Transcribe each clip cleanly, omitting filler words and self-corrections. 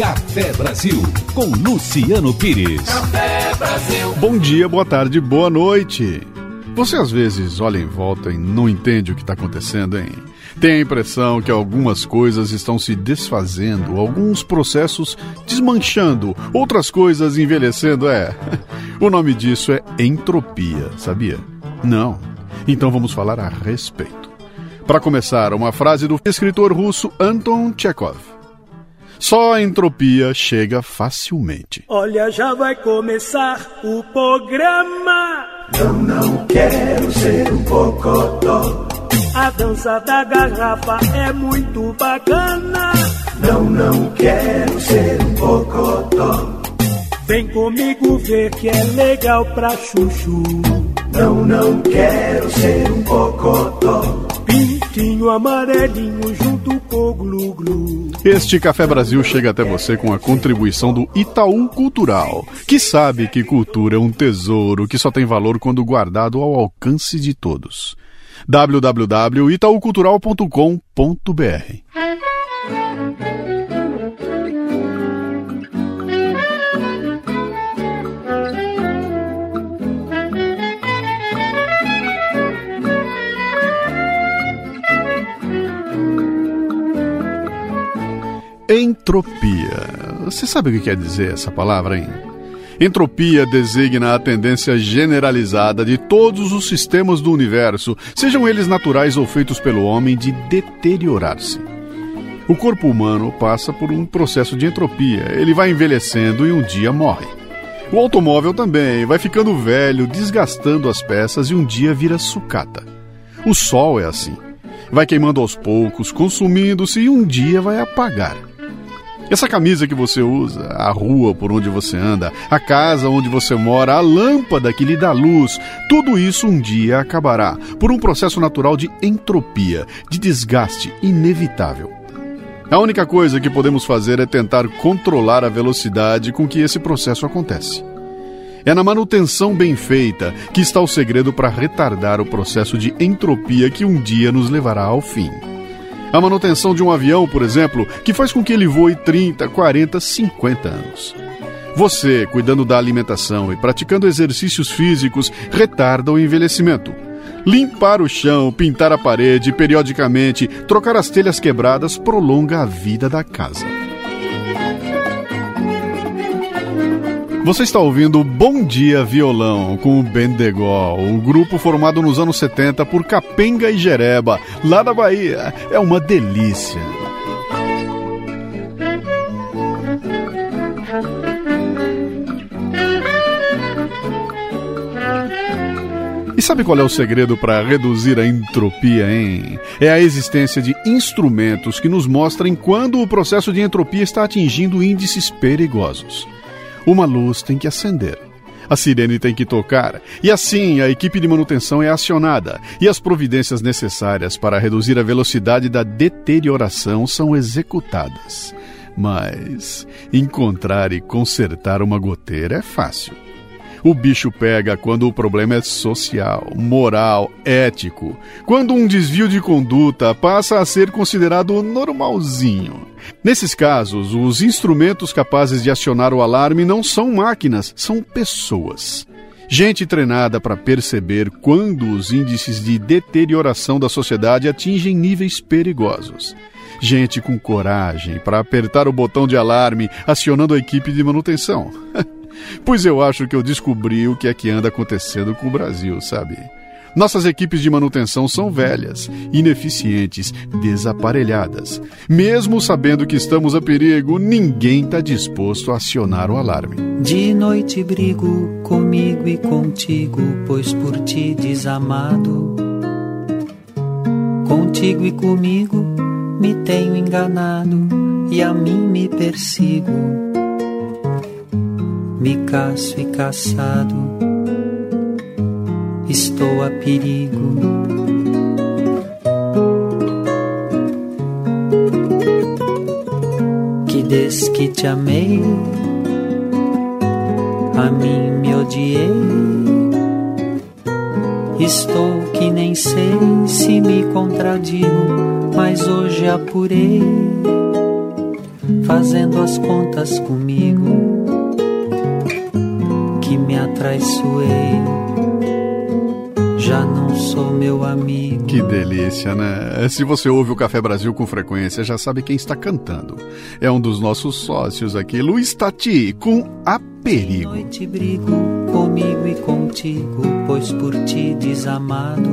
Café Brasil, com Luciano Pires. Café Brasil. Bom dia, boa tarde, boa noite. Você às vezes olha em volta e não entende o que está acontecendo, hein? Tem a impressão que algumas coisas estão se desfazendo, alguns processos desmanchando, outras coisas envelhecendo, O nome disso é entropia, sabia? Não. Então vamos falar a respeito. Para começar, uma frase do escritor russo Anton Chekhov. Só a entropia chega facilmente. Olha, já vai começar o programa. Não quero ser um bocodó. A dança da garrafa é muito bacana. Não quero ser um bocodó. Vem comigo ver que é legal pra chuchu. Não quero ser um bocodó. Pintinho amarelinho junto com glu-glu. Este Café Brasil chega até você com a contribuição do Itaú Cultural, que sabe que cultura é um tesouro que só tem valor quando guardado ao alcance de todos. www.itaucultural.com.br. Entropia. Você sabe o que quer dizer essa palavra, hein? Entropia designa a tendência generalizada de todos os sistemas do universo, sejam eles naturais ou feitos pelo homem, de deteriorar-se. O corpo humano passa por um processo de entropia. Ele vai envelhecendo e um dia morre. O automóvel também vai ficando velho, desgastando as peças e um dia vira sucata. O sol é assim. Vai queimando aos poucos, consumindo-se e um dia vai apagar. Essa camisa que você usa, a rua por onde você anda, a casa onde você mora, a lâmpada que lhe dá luz, tudo isso um dia acabará por um processo natural de entropia, de desgaste inevitável. A única coisa que podemos fazer é tentar controlar a velocidade com que esse processo acontece. É na manutenção bem feita que está o segredo para retardar o processo de entropia que um dia nos levará ao fim. A manutenção de um avião, por exemplo, que faz com que ele voe 30, 40, 50 anos. Você, cuidando da alimentação e praticando exercícios físicos, retarda o envelhecimento. Limpar o chão, pintar a parede periodicamente, trocar as telhas quebradas prolonga a vida da casa. Você está ouvindo Bom Dia Violão com o Bendegó, o grupo formado nos anos 70 por Capenga e Jereba, lá da Bahia. É uma delícia. E sabe qual é o segredo para reduzir a entropia, hein? É a existência de instrumentos que nos mostrem quando o processo de entropia está atingindo índices perigosos. Uma luz tem que acender, a sirene tem que tocar, e assim a equipe de manutenção é acionada, e as providências necessárias para reduzir a velocidade da deterioração são executadas. Mas encontrar e consertar uma goteira é fácil. O bicho pega quando o problema é social, moral, ético. Quando um desvio de conduta passa a ser considerado normalzinho. Nesses casos, os instrumentos capazes de acionar o alarme não são máquinas, são pessoas. Gente treinada para perceber quando os índices de deterioração da sociedade atingem níveis perigosos. Gente com coragem para apertar o botão de alarme, acionando a equipe de manutenção. Pois eu acho que eu descobri o que é que anda acontecendo com o Brasil, sabe? Nossas equipes de manutenção são velhas, ineficientes, desaparelhadas. Mesmo sabendo que estamos a perigo, ninguém está disposto a acionar o alarme. De noite brigo comigo e contigo, pois por ti desamado. Contigo e comigo me tenho enganado e a mim me persigo. Me caço e caçado, estou a perigo. Que desde que te amei, a mim me odiei. Estou que nem sei se me contradigo, mas hoje apurei. fazendo as contas comigo, que me atraiçoei, já não sou meu amigo. Que delícia, né? Se você ouve o Café Brasil com frequência, já sabe quem está cantando. É um dos nossos sócios aqui, Luiz Tati, com A Perigo. Noite brigo comigo e contigo, pois por ti desamado,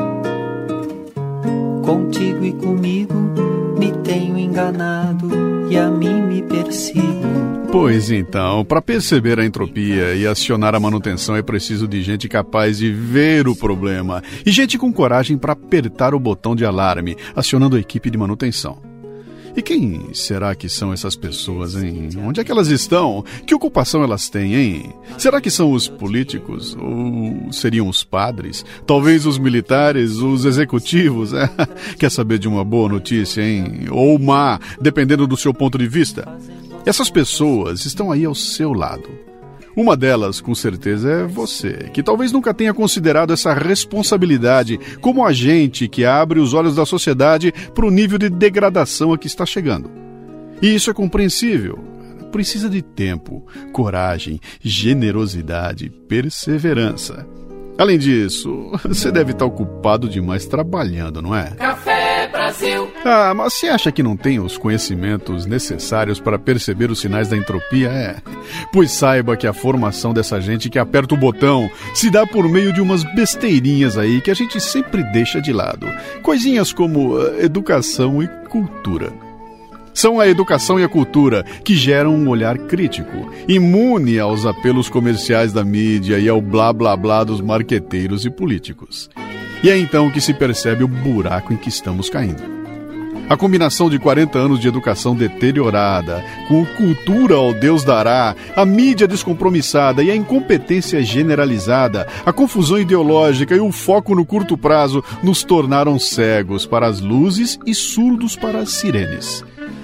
contigo e comigo me tenho enganado e a mim me persigo. Pois então, para perceber a entropia e acionar a manutenção é preciso de gente capaz de ver o problema e gente com coragem para apertar o botão de alarme, acionando a equipe de manutenção. E quem será que são essas pessoas, hein? Onde é que elas estão? Que ocupação elas têm, hein? Será que são os políticos? Ou seriam os padres? Talvez os militares, os executivos? Quer saber de uma boa notícia, hein? Ou má, dependendo do seu ponto de vista? Essas pessoas estão aí ao seu lado. Uma delas, com certeza, é você, que talvez nunca tenha considerado essa responsabilidade como agente que abre os olhos da sociedade para o nível de degradação a que está chegando. E isso é compreensível. Precisa de tempo, coragem, generosidade, perseverança. Além disso, você deve estar ocupado demais trabalhando, não é? Café Brasil. Mas você acha que não tem os conhecimentos necessários para perceber os sinais da entropia? Pois saiba que a formação dessa gente que aperta o botão se dá por meio de umas besteirinhas aí que a gente sempre deixa de lado. Coisinhas como educação e cultura. São a educação e a cultura que geram um olhar crítico, imune aos apelos comerciais da mídia e ao blá blá blá dos marqueteiros e políticos. E é então que se percebe o buraco em que estamos caindo. A combinação de 40 anos de educação deteriorada, com cultura ao Deus dará, a mídia descompromissada e a incompetência generalizada, a confusão ideológica e o foco no curto prazo nos tornaram cegos para as luzes e surdos para as sirenes.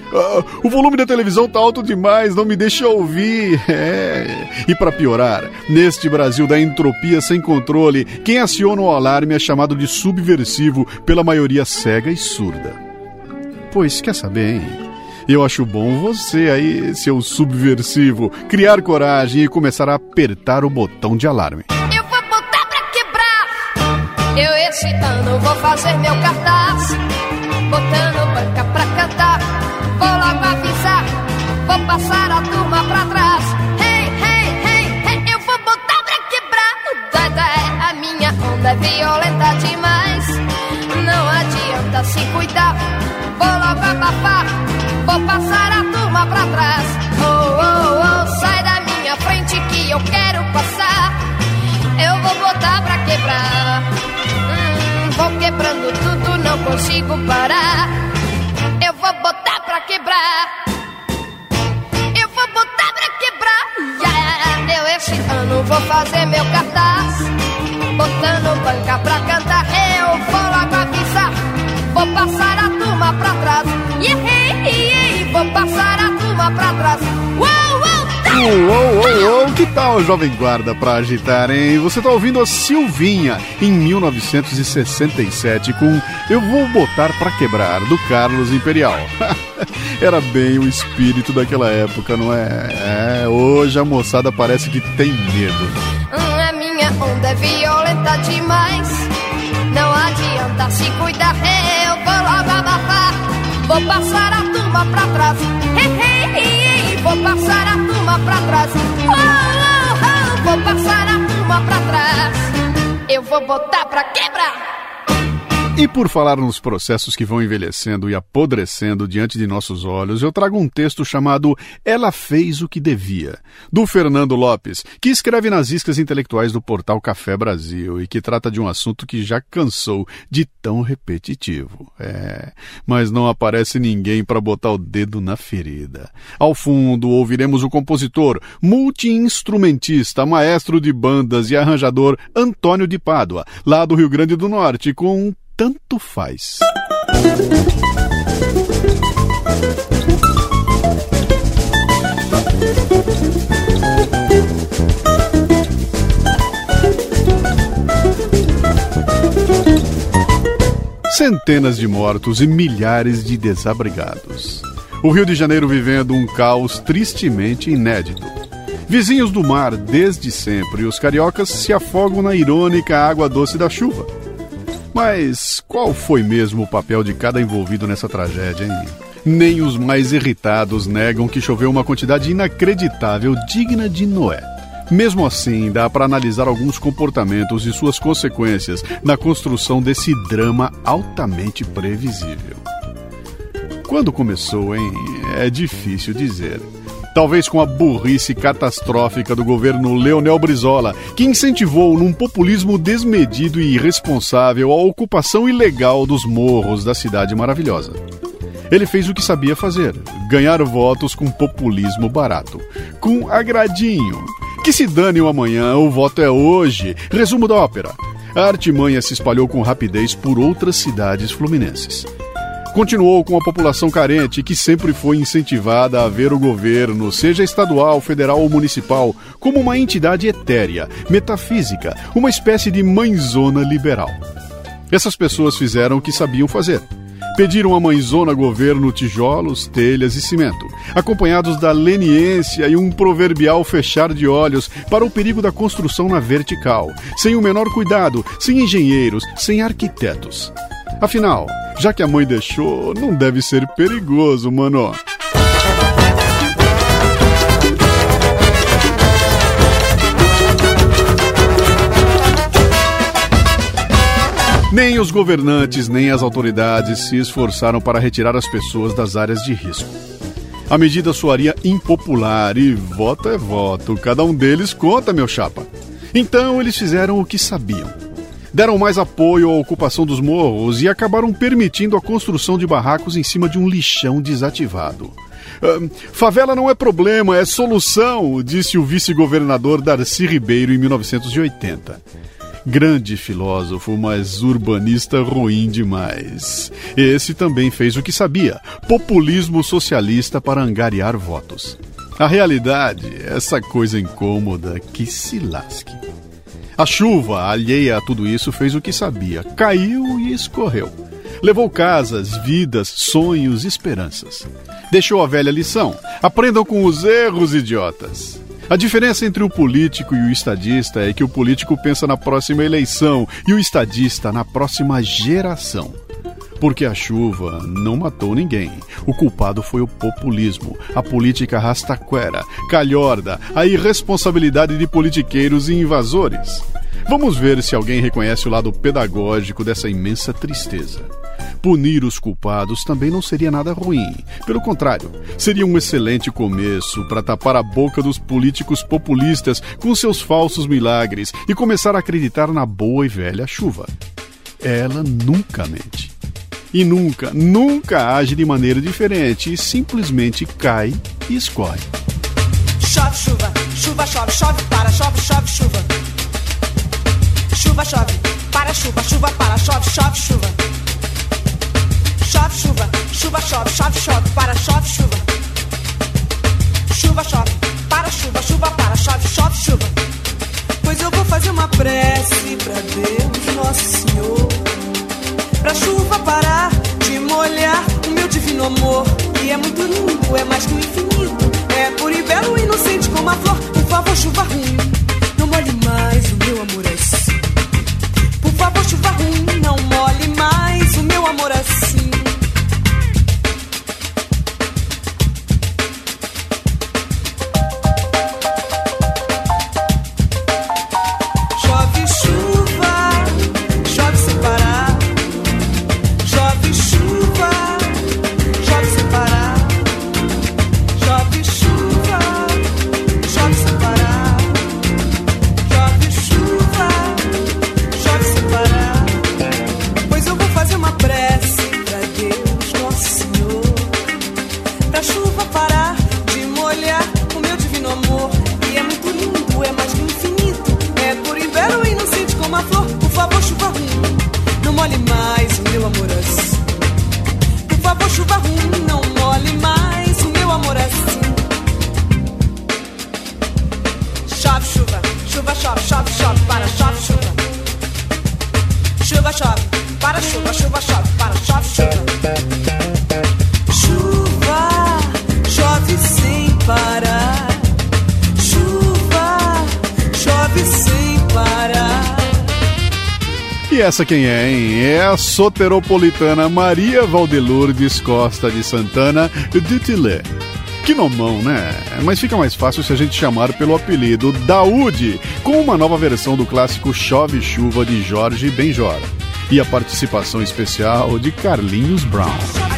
O volume da televisão tá alto demais, não me deixa ouvir. E para piorar, neste Brasil da entropia sem controle, quem aciona o alarme é chamado de subversivo pela maioria cega e surda. Pois quer saber, hein? Eu acho bom você aí, seu subversivo, criar coragem e começar a apertar o botão de alarme. Eu vou botar pra quebrar. Eu esse ano vou fazer meu cartaz, botando banca pra cantar. Vou logo avisar, vou passar a turma pra trás. Hey, hey, hey, hey, eu vou botar pra quebrar. A minha onda é violenta demais, não adianta se cuidar. Vou logo abafar, vou passar a turma pra trás. Oh, oh, oh, sai da minha frente que eu quero passar. Eu vou botar pra quebrar. Vou quebrando tudo, não consigo parar. Eu vou botar pra quebrar. Eu vou botar pra quebrar. Yeah. Eu esse ano vou fazer meu cartaz, botando banca pra cantar. Eu vou logo avisar, vou passar a turma pra trás. Yeah, yeah, vou passar a turma pra trás. Que tal, Jovem Guarda, pra agitar, hein? Você tá ouvindo a Silvinha, em 1967, com Eu Vou Botar Pra Quebrar, do Carlos Imperial. Era bem o espírito daquela época, não é? Hoje a moçada parece que tem medo. A minha onda é violenta demais, não adianta se cuidar. Eu vou logo abafar, vou passar a turma pra trás. Vou passar a turma pra trás. Vou passar a turma pra trás. Eu vou botar pra quebrar. E por falar nos processos que vão envelhecendo e apodrecendo diante de nossos olhos, eu trago um texto chamado Ela Fez o que Devia, do Fernando Lopes, que escreve nas iscas intelectuais do portal Café Brasil e que trata de um assunto que já cansou de tão repetitivo. Mas não aparece ninguém para botar o dedo na ferida. Ao fundo, ouviremos o compositor, multi-instrumentista, maestro de bandas e arranjador Antônio de Pádua, lá do Rio Grande do Norte, com Tanto Faz. Centenas de mortos e milhares de desabrigados. O Rio de Janeiro vivendo um caos tristemente inédito. Vizinhos do mar desde sempre, os cariocas se afogam na irônica água doce da chuva. Mas qual foi mesmo o papel de cada envolvido nessa tragédia, hein? Nem os mais irritados negam que choveu uma quantidade inacreditável, digna de Noé. Mesmo assim, dá para analisar alguns comportamentos e suas consequências na construção desse drama altamente previsível. Quando começou, hein? É difícil dizer. Talvez com a burrice catastrófica do governo Leonel Brizola, que incentivou num populismo desmedido e irresponsável a ocupação ilegal dos morros da cidade maravilhosa. Ele fez o que sabia fazer, ganhar votos com populismo barato, com agradinho. Que se dane o amanhã, o voto é hoje. Resumo da ópera. A artimanha se espalhou com rapidez por outras cidades fluminenses. Continuou com a população carente, que sempre foi incentivada a ver o governo, seja estadual, federal ou municipal, como uma entidade etérea, metafísica, uma espécie de mãezona liberal. Essas pessoas fizeram o que sabiam fazer. Pediram à mãezona governo tijolos, telhas e cimento, acompanhados da leniência e um proverbial fechar de olhos para o perigo da construção na vertical, sem o menor cuidado, sem engenheiros, sem arquitetos. Afinal, já que a mãe deixou, não deve ser perigoso, mano. Nem os governantes, nem as autoridades se esforçaram para retirar as pessoas das áreas de risco. A medida soaria impopular e voto é voto, cada um deles conta, meu chapa. Então eles fizeram o que sabiam. Deram mais apoio à ocupação dos morros e acabaram permitindo a construção de barracos em cima de um lixão desativado. Favela não é problema, é solução, disse o vice-governador Darcy Ribeiro em 1980. Grande filósofo, mas urbanista ruim demais. Esse também fez o que sabia, populismo socialista para angariar votos. A realidade é essa coisa incômoda que se lasque. A chuva, alheia a tudo isso, fez o que sabia, caiu e escorreu. Levou casas, vidas, sonhos, esperanças. Deixou a velha lição, aprendam com os erros, idiotas. A diferença entre o político e o estadista é que o político pensa na próxima eleição e o estadista na próxima geração. Porque a chuva não matou ninguém. O culpado foi o populismo, a política rastaquera, calhorda, a irresponsabilidade de politiqueiros e invasores. Vamos ver se alguém reconhece o lado pedagógico dessa imensa tristeza. Punir os culpados também não seria nada ruim. Pelo contrário, seria um excelente começo para tapar a boca dos políticos populistas com seus falsos milagres e começar a acreditar na boa e velha chuva. Ela nunca mente. E nunca age de maneira diferente e simplesmente cai e escorre. Chove, chuva, chuva, chove, chove, para, chove, chove, chuva. Chuva, chove, para, chuva, chuva, para, chove, chove, chuva. Chove, chuva, chuva, chove, chove, chove, para, chove, chuva. Chuva, chove, para, chuva, chuva, para, chove, chove, chuva. Pois eu vou fazer uma prece pra Deus, Nosso Senhor, pra chuva parar de molhar o meu divino amor, que é muito lindo, é mais que o infinito, é puro e belo, inocente como a flor. Por favor, chuva ruim, não molhe mais o meu amor assim. Por favor, chuva ruim, não molhe mais o meu amor assim. Chuva, E essa quem é, hein? É a soteropolitana Maria Valdelourdes Costa de Santana de Tilé. Que nomão, né? Mas fica mais fácil se a gente chamar pelo apelido Daúde, com uma nova versão do clássico Chove Chuva de Jorge Benjor. E a participação especial de Carlinhos Brown.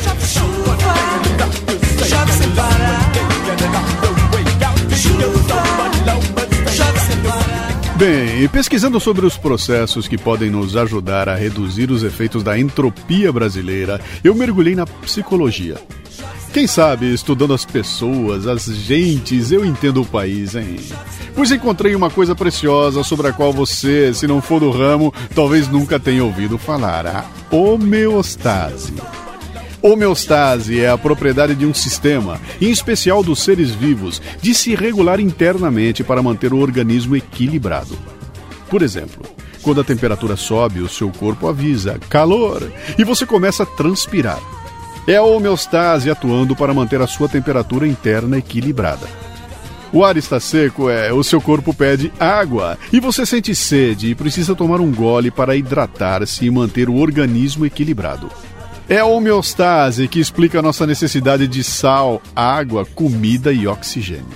Bem, pesquisando sobre os processos que podem nos ajudar a reduzir os efeitos da entropia brasileira, eu mergulhei na psicologia. Quem sabe, estudando as pessoas, as gentes, eu entendo o país, hein? Pois encontrei uma coisa preciosa sobre a qual você, se não for do ramo, talvez nunca tenha ouvido falar: a homeostase. Homeostase é a propriedade de um sistema, em especial dos seres vivos, de se regular internamente para manter o organismo equilibrado. Por exemplo, quando a temperatura sobe, o seu corpo avisa calor e você começa a transpirar. É a homeostase atuando para manter a sua temperatura interna equilibrada. O ar está seco, o seu corpo pede água e você sente sede e precisa tomar um gole para hidratar-se e manter o organismo equilibrado. É a homeostase que explica a nossa necessidade de sal, água, comida e oxigênio.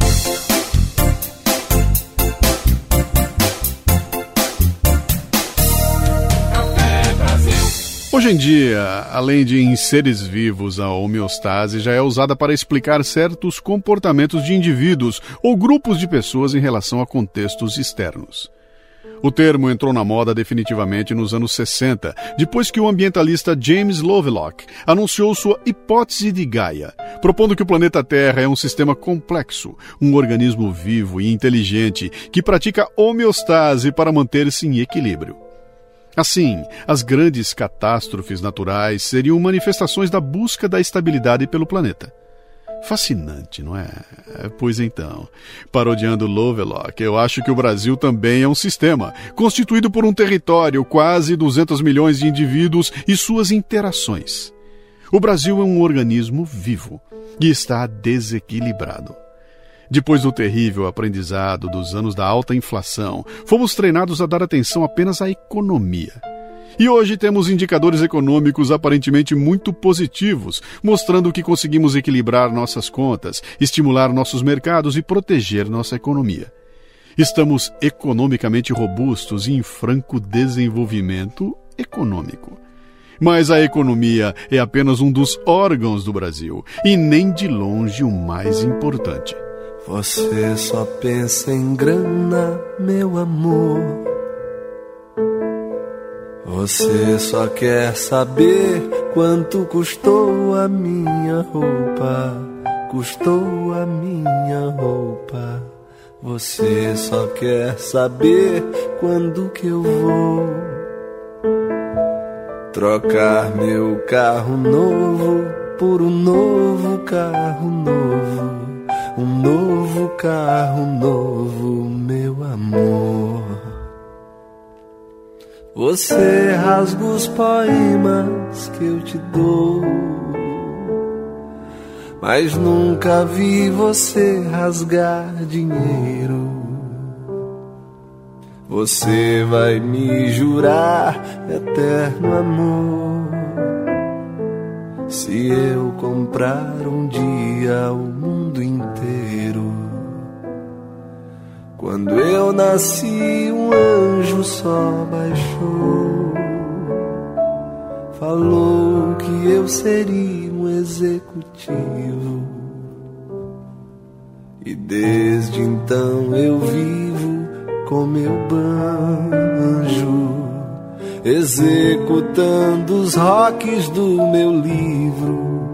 Hoje em dia, além de em seres vivos, a homeostase já é usada para explicar certos comportamentos de indivíduos ou grupos de pessoas em relação a contextos externos. O termo entrou na moda definitivamente nos anos 60, depois que o ambientalista James Lovelock anunciou sua hipótese de Gaia, propondo que o planeta Terra é um sistema complexo, um organismo vivo e inteligente que pratica homeostase para manter-se em equilíbrio. Assim, as grandes catástrofes naturais seriam manifestações da busca da estabilidade pelo planeta. Fascinante, não é? Pois então, parodiando Lovelock, eu acho que o Brasil também é um sistema, constituído por um território, quase 200 milhões de indivíduos e suas interações. O Brasil é um organismo vivo e está desequilibrado. Depois do terrível aprendizado dos anos da alta inflação, fomos treinados a dar atenção apenas à economia. E hoje temos indicadores econômicos aparentemente muito positivos, mostrando que conseguimos equilibrar nossas contas, estimular nossos mercados e proteger nossa economia. Estamos economicamente robustos e em franco desenvolvimento econômico. Mas a economia é apenas um dos órgãos do Brasil, e nem de longe o mais importante. Você só pensa em grana, meu amor. Você só quer saber quanto custou a minha roupa. Custou a minha roupa. Você só quer saber quando que eu vou trocar meu carro novo por um novo carro novo. Um novo carro novo, meu amor. Você rasga os poemas que eu te dou, mas nunca vi você rasgar dinheiro. Você vai me jurar eterno amor se eu comprar um dia o mundo inteiro. Quando eu nasci, um anjo só baixou, falou que eu seria um executivo. E desde então eu vivo com meu banjo, executando os roques do meu livro,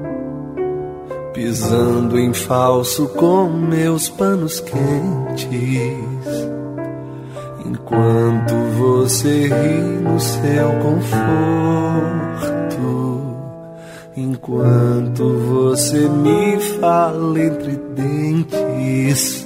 pisando em falso com meus panos quentes, enquanto você ri no seu conforto, enquanto você me fala entre dentes.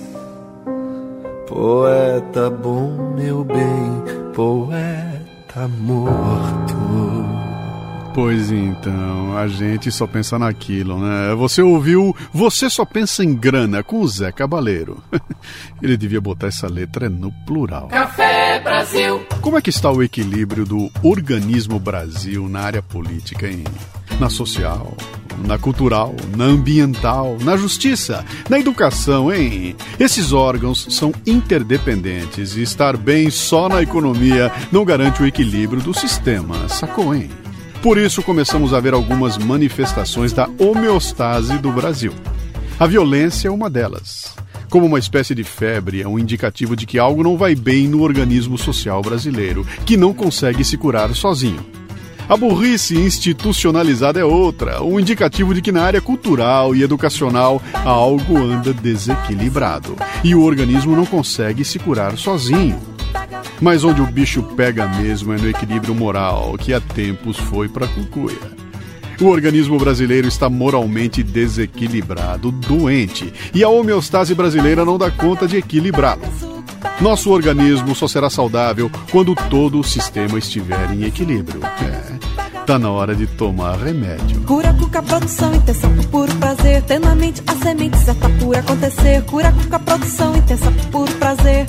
Poeta bom, meu bem, poeta morto. Pois então, a gente só pensa naquilo, né? Você ouviu Você Só Pensa em Grana com o Zé Cabaleiro. Ele devia botar essa letra no plural. Café Brasil. Como é que está o equilíbrio do organismo Brasil na área política, hein? Na social, na cultural, na ambiental, na justiça, na educação, hein? Esses órgãos são interdependentes e estar bem só na economia não garante o equilíbrio do sistema, sacou, hein? Por isso começamos a ver algumas manifestações da homeostase do Brasil. A violência é uma delas. Como uma espécie de febre, é um indicativo de que algo não vai bem no organismo social brasileiro, que não consegue se curar sozinho. A burrice institucionalizada é outra, um indicativo de que na área cultural e educacional algo anda desequilibrado e o organismo não consegue se curar sozinho. Mas onde o bicho pega mesmo é no equilíbrio moral, que há tempos foi para a cucuia. O organismo brasileiro está moralmente desequilibrado, doente, e a homeostase brasileira não dá conta de equilibrá-lo. Nosso organismo só será saudável quando todo o sistema estiver em equilíbrio. Tá na hora de tomar remédio. Cura cuca, produção intensa por puro prazer. Tem na mente a semente certa por acontecer. Cura cuca, produção intensa por puro prazer.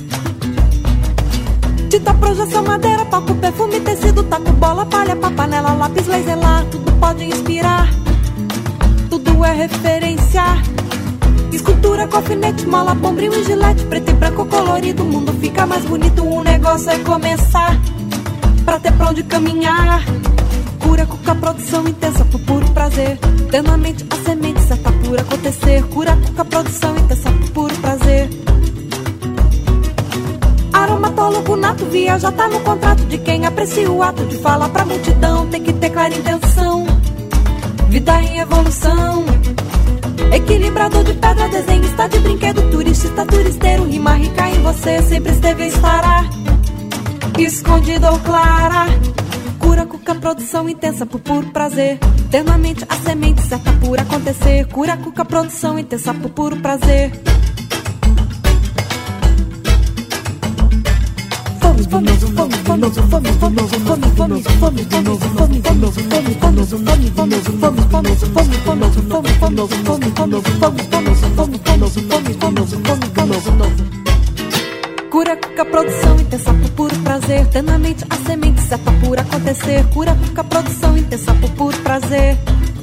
Tinta, projeção, madeira, papo, perfume, tecido, taco, bola, palha, panela, lápis, laser lá. Tudo pode inspirar, tudo é referência. Escultura, alfinete, mola, bombril e gilete. Preto e branco colorido, o mundo fica mais bonito. O negócio é começar, pra ter pra onde caminhar. Cura cuca, produção intensa por puro prazer. Ter na mente a semente certa por acontecer. Cura cuca, produção intensa por puro prazer. Aromatólogo nato, viaja tá no contrato de quem aprecia o ato de falar pra multidão. Tem que ter clara intenção, vida em evolução. Equilibrador de pedra, desenhista de brinquedo, turista, turisteiro, rima rica em você, sempre esteve e estará, escondido ou clara. Cura cuca, produção intensa por puro prazer. Ter na mente a semente certa por acontecer. Cura cuca, produção intensa por puro prazer. Cura cuca, produção intensa por puro prazer. Ter na mente a semente certa por acontecer. Cura cuca, produção intensa por puro prazer.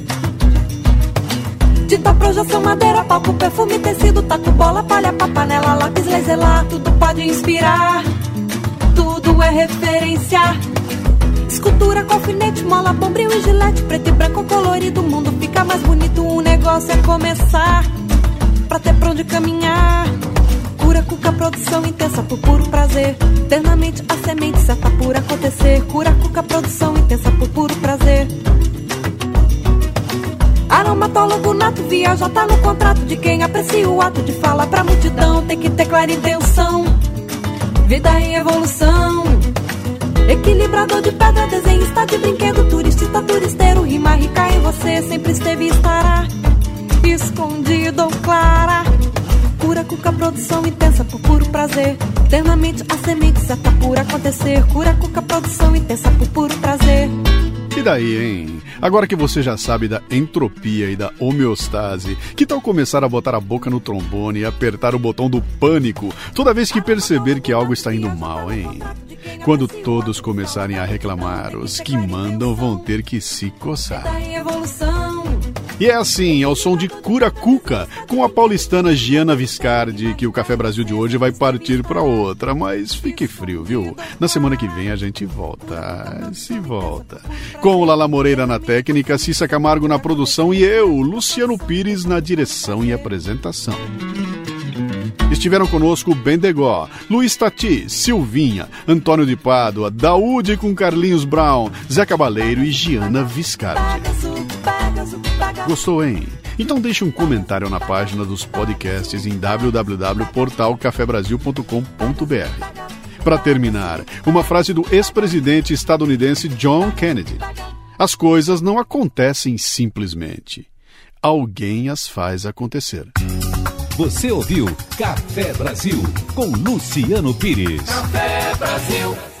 Tinta, projeção, madeira, palco, perfume, tecido, taco, bola, palha, panela, lápis, laser lá. Tudo pode inspirar, tudo é referência. Escultura, alfinete, mola, bombril e gilete. Preto e branco colorido, o mundo fica mais bonito. O negócio é começar, pra ter pra onde caminhar. Cura cuca, produção intensa por puro prazer. Ter na mente a semente certa por acontecer. Cura cuca, produção intensa por puro prazer. Aromatólogo nato, viaja tá no contrato de quem aprecia o ato de falar pra multidão. Tem que ter clara intenção, vida em evolução. Equilibrador de pedra, desenhista de brinquedo, turista, turisteiro, rima rica em você, sempre esteve e estará, escondido ou clara. Cura cuca, produção intensa por puro prazer. Ter na mente a semente certa por acontecer. Cura cuca, produção intensa por puro prazer. E daí, hein? Agora que você já sabe da entropia e da homeostase, que tal começar a botar a boca no trombone e apertar o botão do pânico toda vez que perceber que algo está indo mal, hein? Quando todos começarem a reclamar, os que mandam vão ter que se coçar. E é assim, ao som de Cura Cuca, com a paulistana Giana Viscardi, que o Café Brasil de hoje vai partir para outra. Mas fique frio, viu? Na semana que vem a gente volta. Se volta. Com o Lala Moreira na técnica, Cissa Camargo na produção e eu, Luciano Pires, na direção e apresentação. Estiveram conosco Bendegó, Luiz Tati, Silvinha, Antônio de Pádua, Daúde com Carlinhos Brown, Zé Cabaleiro e Giana Viscardi. Gostou, hein? Então deixe um comentário na página dos podcasts em www.portalcafebrasil.com.br. Para terminar, uma frase do ex-presidente estadunidense John Kennedy. As coisas não acontecem simplesmente. Alguém as faz acontecer. Você ouviu Café Brasil com Luciano Pires. Café Brasil.